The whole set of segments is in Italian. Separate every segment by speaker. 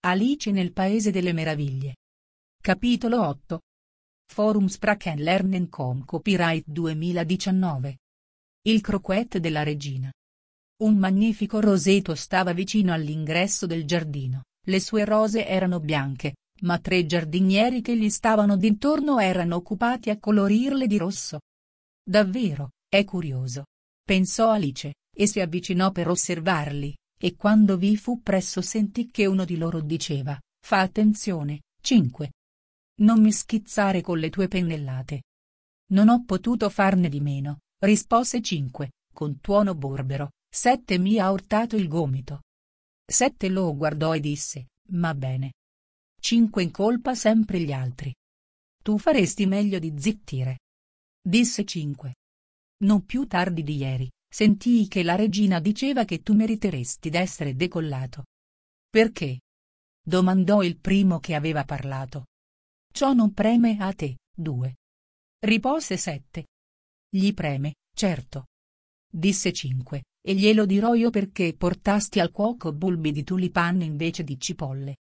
Speaker 1: Alice nel Paese delle Meraviglie. Capitolo 8. Forum Sprachen Lernen com Copyright 2019. Il croquet della regina. Un magnifico roseto stava vicino all'ingresso del giardino, le sue rose erano bianche, ma 3 giardinieri che gli stavano d'intorno erano occupati a colorirle di rosso. Davvero, è curioso, pensò Alice, e si avvicinò per osservarli, e quando vi fu presso sentì che uno di loro diceva: «Fa attenzione, 5. Non mi schizzare con le tue pennellate». «Non ho potuto farne di meno», rispose 5, con tuono burbero. 7 mi ha urtato il gomito. 7 lo guardò e disse: «Ma bene». 5 incolpa sempre gli altri. «Tu faresti meglio di zittire», disse 5. Non più tardi di ieri, sentii che la regina diceva che tu meriteresti d'essere decollato. «Perché?» domandò il primo che aveva parlato. «Ciò non preme a te, 2. Ripose 7. «Gli preme, certo», disse 5, «e glielo dirò io perché portasti al cuoco bulbi di tulipano invece di cipolle».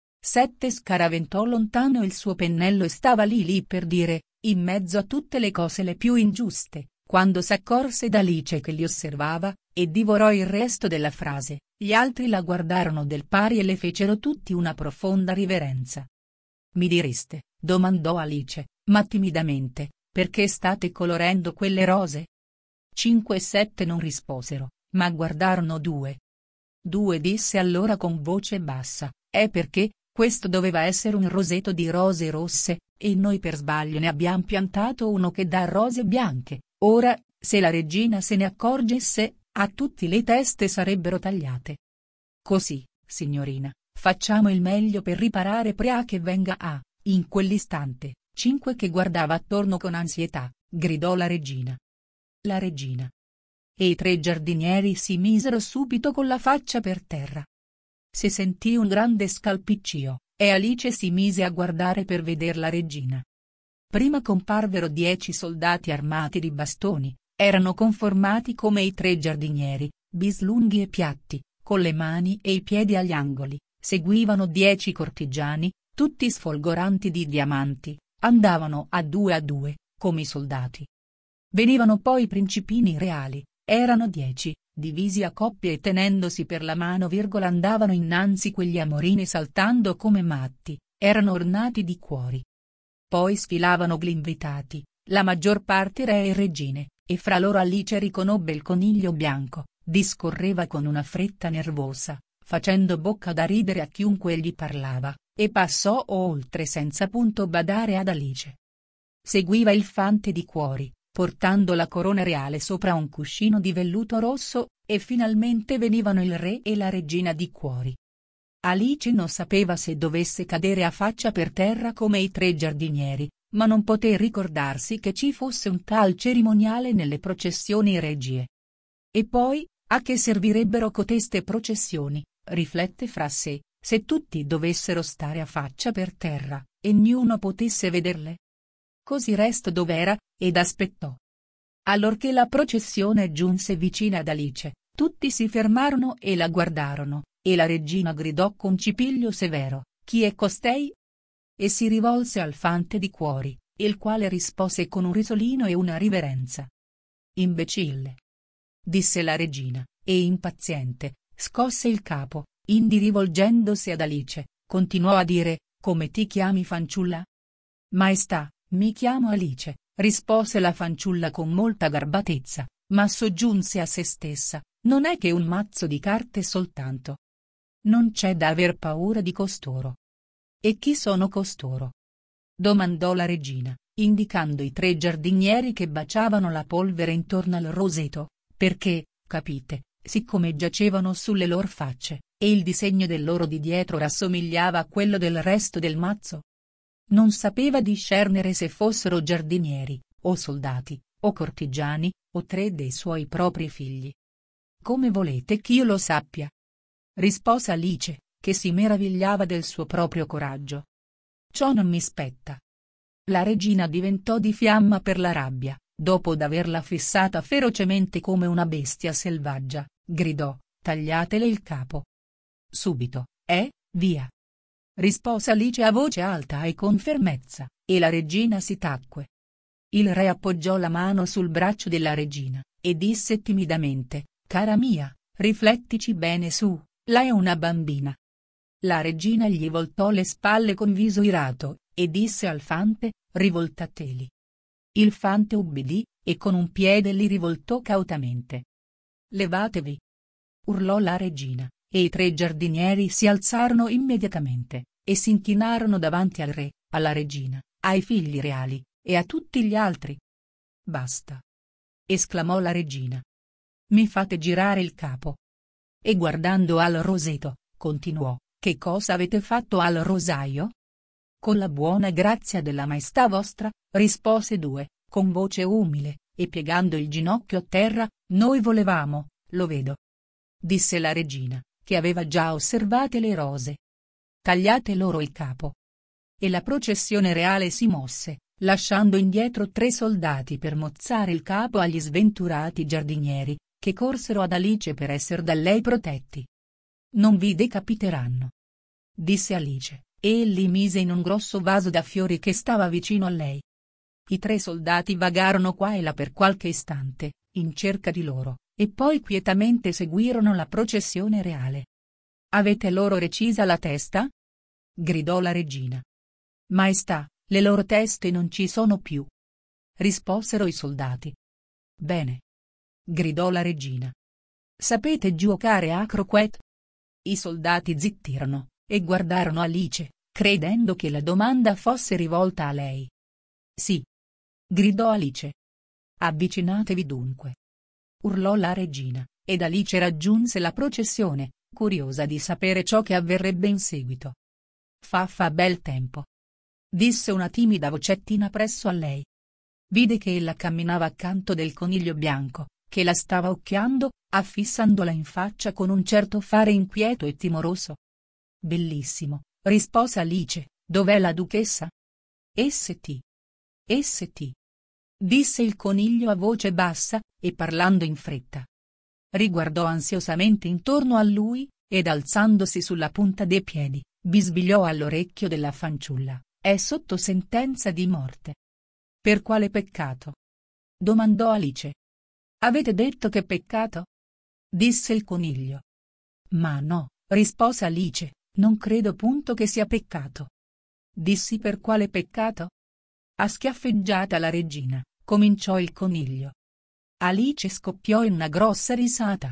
Speaker 1: 7 scaraventò lontano il suo pennello e stava lì per dire, in mezzo a tutte le cose le più ingiuste, quando s'accorse d'Alice che li osservava, e divorò il resto della frase. Gli altri la guardarono del pari e le fecero tutti una profonda riverenza. «Mi direste», domandò Alice, ma timidamente, «perché state colorendo quelle rose?» 5 e 7 non risposero, ma guardarono 2. 2 disse allora con voce bassa: «È perché questo doveva essere un roseto di rose rosse, e noi per sbaglio ne abbiamo piantato uno che dà rose bianche. Ora, se la regina se ne accorgesse, a tutti le teste sarebbero tagliate». «Così, signorina, facciamo il meglio per riparare prima che venga a». In quell'istante, 5 che guardava attorno con ansietà, gridò la regina. La regina. E i 3 giardinieri si misero subito con la faccia per terra. Si sentì un grande scalpiccio, e Alice si mise a guardare per veder la regina. Prima comparvero 10 soldati armati di bastoni, erano conformati come i 3 giardinieri, bislunghi e piatti, con le mani e i piedi agli angoli, seguivano 10 cortigiani, tutti sfolgoranti di diamanti, andavano a 2, come i soldati. Venivano poi i principini reali, erano 10, divisi a coppie e tenendosi per la mano, andavano innanzi quegli amorini saltando come matti, erano ornati di cuori. Poi sfilavano gli invitati, la maggior parte re e regine, e fra loro Alice riconobbe il coniglio bianco, discorreva con una fretta nervosa, facendo bocca da ridere a chiunque gli parlava, e passò oltre senza punto badare ad Alice. Seguiva il fante di cuori, portando la corona reale sopra un cuscino di velluto rosso, e finalmente venivano il re e la regina di cuori. Alice non sapeva se dovesse cadere a faccia per terra come i 3 giardinieri, ma non poté ricordarsi che ci fosse un tal cerimoniale nelle processioni regie. E poi, a che servirebbero coteste processioni, riflette fra sé, se tutti dovessero stare a faccia per terra, e ognuno potesse vederle? Così restò dov'era, ed aspettò. Allorché la processione giunse vicina ad Alice, tutti si fermarono e la guardarono, e la regina gridò con cipiglio severo: «Chi è costei?» E si rivolse al fante di cuori, il quale rispose con un risolino e una riverenza. «Imbecille», disse la regina, e impaziente, scosse il capo, indi rivolgendosi ad Alice, continuò a dire: «Come ti chiami, fanciulla?» «Maestà, mi chiamo Alice», rispose la fanciulla con molta garbatezza, ma soggiunse a se stessa: «Non è che un mazzo di carte soltanto». «Non c'è da aver paura di costoro». «E chi sono costoro?» domandò la regina, indicando i 3 giardinieri che baciavano la polvere intorno al roseto, perché, capite, siccome giacevano sulle loro facce, e il disegno del loro di dietro rassomigliava a quello del resto del mazzo. Non sapeva discernere se fossero giardinieri, o soldati, o cortigiani, o 3 dei suoi propri figli. «Come volete ch'io lo sappia?» rispose Alice, che si meravigliava del suo proprio coraggio. «Ciò non mi spetta». La regina diventò di fiamma per la rabbia, dopo d'averla fissata ferocemente come una bestia selvaggia, gridò: «Tagliatele il capo. Subito, via». rispose Alice a voce alta e con fermezza, e la regina si tacque. Il re appoggiò la mano sul braccio della regina, e disse timidamente, «Cara mia, riflettici bene su, lei è una bambina». La regina gli voltò le spalle con viso irato, e disse al fante, «Rivoltateli». Il fante ubbidì, e con un piede li rivoltò cautamente. «Levatevi!» urlò la regina, e i 3 giardinieri si alzarono immediatamente, e si inchinarono davanti al re, alla regina, ai figli reali, e a tutti gli altri. «Basta!» esclamò la regina. «Mi fate girare il capo». E guardando al roseto, continuò, «Che cosa avete fatto al rosaio?» «Con la buona grazia della maestà vostra», rispose Due, con voce umile, e piegando il ginocchio a terra, «noi volevamo, lo vedo», disse la regina, che aveva già osservate le rose. «Tagliate loro il capo». E la processione reale si mosse, lasciando indietro 3 soldati per mozzare il capo agli sventurati giardinieri, che corsero ad Alice per esser da lei protetti. «Non vi decapiteranno», disse Alice, e li mise in un grosso vaso da fiori che stava vicino a lei. I 3 soldati vagarono qua e là per qualche istante, in cerca di loro, e poi quietamente seguirono la processione reale. «Avete loro recisa la testa?» gridò la regina. «Maestà, le loro teste non ci sono più», risposero i soldati. «Bene», gridò la regina. «Sapete giocare a croquet?» I soldati zittirono, e guardarono Alice, credendo che la domanda fosse rivolta a lei. «Sì», gridò Alice. «Avvicinatevi dunque», urlò la regina, ed Alice raggiunse la processione, curiosa di sapere ciò che avverrebbe in seguito. Fa bel tempo», disse una timida vocettina presso a lei. Vide che ella camminava accanto del coniglio bianco, che la stava occhiando, affissandola in faccia con un certo fare inquieto e timoroso. «Bellissimo», rispose Alice, «dov'è la duchessa?» «St. disse il coniglio a voce bassa, e parlando in fretta. Riguardò ansiosamente intorno a lui, ed alzandosi sulla punta dei piedi, bisbigliò all'orecchio della fanciulla, «È sotto sentenza di morte». «Per quale peccato?» domandò Alice. «Avete detto che peccato?» disse il coniglio. «Ma no», rispose Alice, «non credo punto che sia peccato». «Dissi per quale peccato?» A schiaffeggiata la regina, cominciò il coniglio. Alice scoppiò in una grossa risata.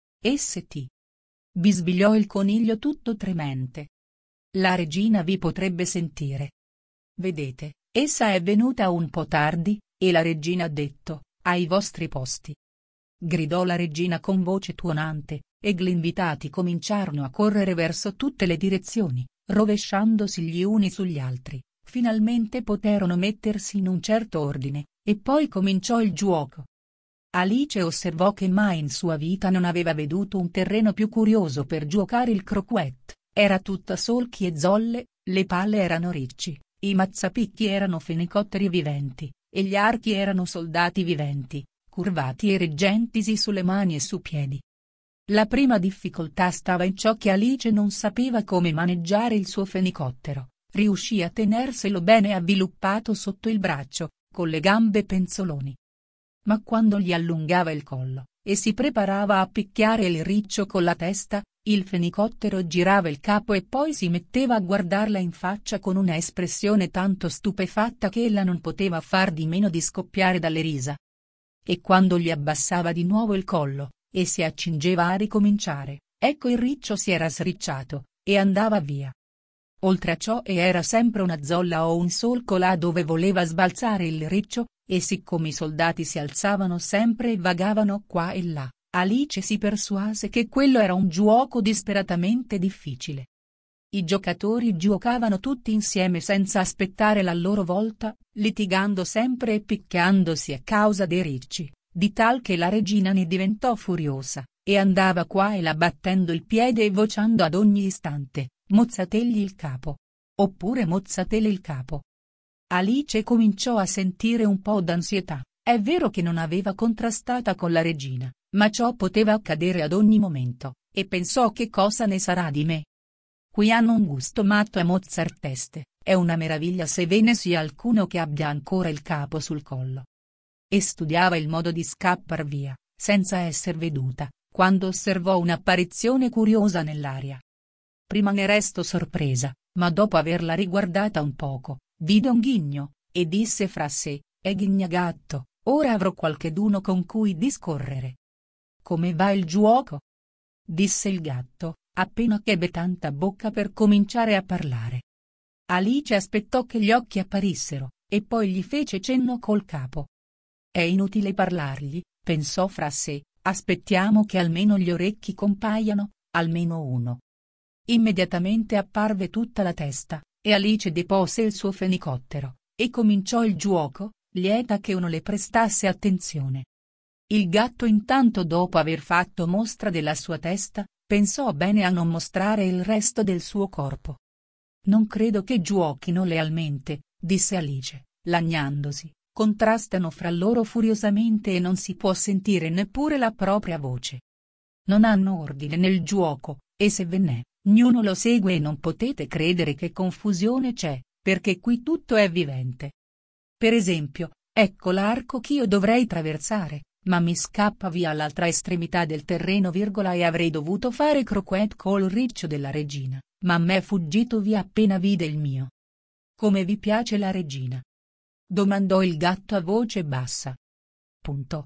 Speaker 1: «St. bisbigliò il coniglio tutto tremente. «La regina vi potrebbe sentire. Vedete, essa è venuta un po' tardi, e la regina ha detto, ai vostri posti». Gridò la regina con voce tuonante, e gli invitati cominciarono a correre verso tutte le direzioni, rovesciandosi gli uni sugli altri. Finalmente poterono mettersi in un certo ordine, e poi cominciò il giuoco. Alice osservò che mai in sua vita non aveva veduto un terreno più curioso per giocare il croquet, era tutta solchi e zolle, le palle erano ricci, i mazzapicchi erano fenicotteri viventi, e gli archi erano soldati viventi, curvati e reggentisi sulle mani e su piedi. La prima difficoltà stava in ciò che Alice non sapeva come maneggiare il suo fenicottero. Riuscì a tenerselo bene avviluppato sotto il braccio, con le gambe penzoloni. Ma quando gli allungava il collo, e si preparava a picchiare il riccio con la testa, il fenicottero girava il capo e poi si metteva a guardarla in faccia con una espressione tanto stupefatta che ella non poteva far di meno di scoppiare dalle risa. E quando gli abbassava di nuovo il collo, e si accingeva a ricominciare, ecco il riccio si era sricciato, e andava via. Oltre a ciò era sempre una zolla o un solco là dove voleva sbalzare il riccio, e siccome i soldati si alzavano sempre e vagavano qua e là, Alice si persuase che quello era un giuoco disperatamente difficile. I giocatori giocavano tutti insieme senza aspettare la loro volta, litigando sempre e picchiandosi a causa dei ricci, di tal che la regina ne diventò furiosa, e andava qua e là battendo il piede e vociando ad ogni istante, «Mozzategli il capo!» oppure «Mozzatele il capo!». Alice cominciò a sentire un po' d'ansietà, è vero che non aveva contrastata con la regina, ma ciò poteva accadere ad ogni momento, e pensò che cosa ne sarà di me. qui hanno un gusto matto e mozarteste, è una meraviglia se ve ne sia alcuno che abbia ancora il capo sul collo. E studiava il modo di scappar via, senza esser veduta, quando osservò un'apparizione curiosa nell'aria. Prima ne restò sorpresa, ma dopo averla riguardata un poco, vide un ghigno, e disse fra sé, è Ghignagatto, ora avrò qualcheduno con cui discorrere. Come va il giuoco? Disse il gatto, appena che ebbe tanta bocca per cominciare a parlare. Alice aspettò che gli occhi apparissero, e poi gli fece cenno col capo. È inutile parlargli, pensò fra sé, aspettiamo che almeno gli orecchi compaiano, almeno uno. Immediatamente apparve tutta la testa, e Alice depose il suo fenicottero, e cominciò il giuoco, lieta che uno le prestasse attenzione. Il gatto intanto, dopo aver fatto mostra della sua testa, pensò bene a non mostrare il resto del suo corpo. Non credo che giuochino lealmente, disse Alice, lagnandosi, contrastano fra loro furiosamente e non si può sentire neppure la propria voce. Non hanno ordine nel giuoco, e se ve n'è, ognuno lo segue e non potete credere che confusione c'è, perché qui tutto è vivente. Per esempio, ecco l'arco ch'io dovrei traversare, ma mi scappa via all'altra estremità del terreno, e avrei dovuto fare croquet col riccio della regina, ma m'è fuggito via appena vide il mio. Come vi piace la regina? Domandò il gatto a voce bassa. Punto.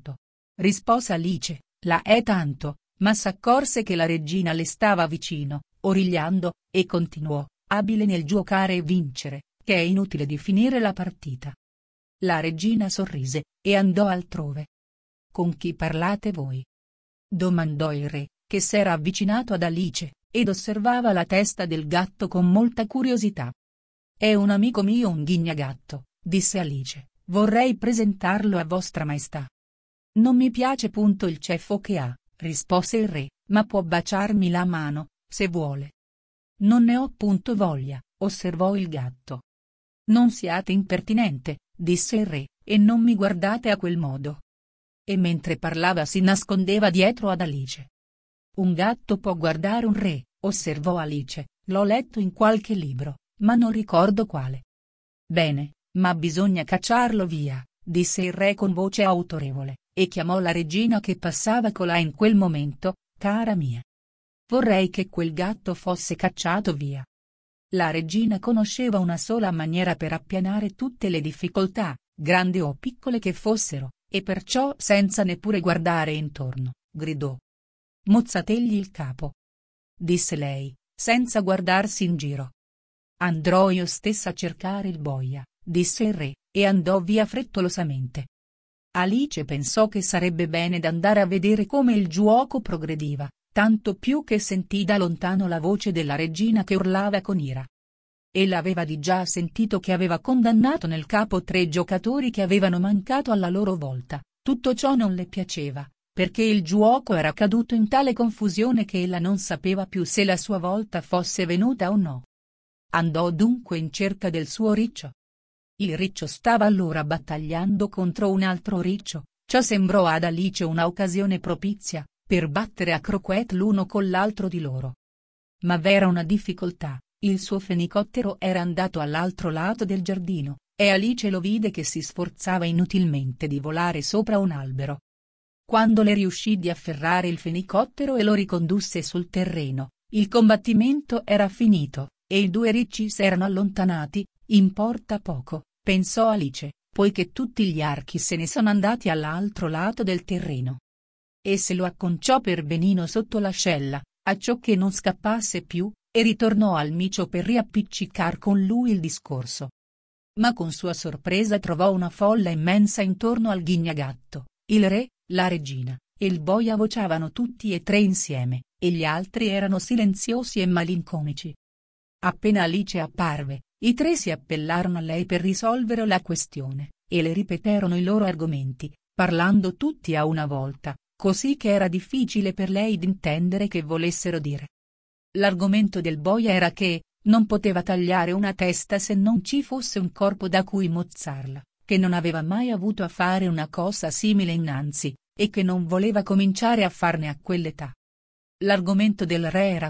Speaker 1: Rispose Alice, la è tanto, ma s'accorse che la regina le stava vicino, origliando, e continuò, abile nel giocare e vincere, che è inutile di finire la partita. La regina sorrise, e andò altrove. Con chi parlate voi? Domandò il re, che s'era avvicinato ad Alice, ed osservava la testa del gatto con molta curiosità. È un amico mio, un Ghignagatto, disse Alice, vorrei presentarlo a vostra maestà. Non mi piace punto il ceffo che ha, rispose il re, ma può baciarmi la mano, se vuole. Non ne ho punto voglia, osservò il gatto. Non siate impertinente, disse il re, e non mi guardate a quel modo. E mentre parlava si nascondeva dietro ad Alice. Un gatto può guardare un re, osservò Alice, l'ho letto in qualche libro, ma non ricordo quale. Bene, ma bisogna cacciarlo via, disse il re con voce autorevole, e chiamò la regina che passava colà in quel momento, cara mia. Vorrei che quel gatto fosse cacciato via. La regina conosceva una sola maniera per appianare tutte le difficoltà, grandi o piccole che fossero, e perciò senza neppure guardare intorno, gridò. Mozzategli il capo. Disse lei, senza guardarsi in giro. Andrò io stessa a cercare il boia, disse il re, e andò via frettolosamente. Alice pensò che sarebbe bene d'andare a vedere come il giuoco progrediva, tanto più che sentì da lontano la voce della regina che urlava con ira. Ella aveva di già sentito che aveva condannato nel capo 3 giocatori che avevano mancato alla loro volta, tutto ciò non le piaceva, perché il giuoco era caduto in tale confusione che ella non sapeva più se la sua volta fosse venuta o no. Andò dunque in cerca del suo riccio. Il riccio stava allora battagliando contro un altro riccio, ciò sembrò ad Alice una occasione propizia, per battere a croquet l'uno con l'altro di loro. Ma v'era una difficoltà, il suo fenicottero era andato all'altro lato del giardino, e Alice lo vide che si sforzava inutilmente di volare sopra un albero. Quando le riuscì di afferrare il fenicottero e lo ricondusse sul terreno, il combattimento era finito, e i 2 ricci s'erano allontanati, importa poco, pensò Alice, poiché tutti gli archi se ne sono andati all'altro lato del terreno. E se lo acconciò per benino sotto l'ascella, acciò che non scappasse più, e ritornò al micio per riappiccicar con lui il discorso. Ma con sua sorpresa trovò una folla immensa intorno al Ghignagatto, il re, la regina, e il boia vociavano tutti e 3 insieme, e gli altri erano silenziosi e malinconici. Appena Alice apparve, i 3 si appellarono a lei per risolvere la questione, e le ripeterono i loro argomenti, parlando tutti a una volta, così che era difficile per lei d'intendere che volessero dire. L'argomento del boia era che non poteva tagliare una testa se non ci fosse un corpo da cui mozzarla, che non aveva mai avuto a fare una cosa simile innanzi, e che non voleva cominciare a farne a quell'età. L'argomento del re era che,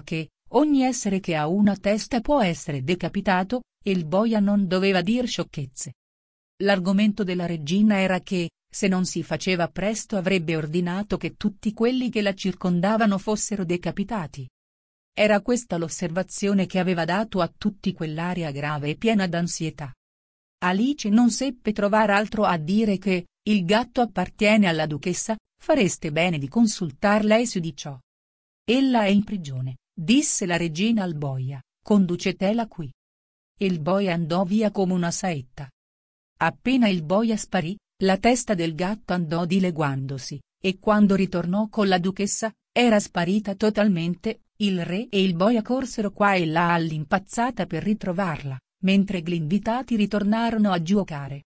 Speaker 1: ogni essere che ha una testa può essere decapitato, e il boia non doveva dir sciocchezze. L'argomento della regina era che, se non si faceva presto avrebbe ordinato che tutti quelli che la circondavano fossero decapitati. Era questa l'osservazione che aveva dato a tutti quell'aria grave e piena d'ansietà. Alice non seppe trovar altro a dire che, il gatto appartiene alla duchessa, fareste bene di consultar lei su di ciò. Ella è in prigione, disse la regina al boia, conducetela qui. Il boia andò via come una saetta. Appena il boia sparì, la testa del gatto andò dileguandosi, e quando ritornò con la duchessa, era sparita totalmente. Il re e il boia corsero qua e là all'impazzata per ritrovarla, mentre gli invitati ritornarono a giocare.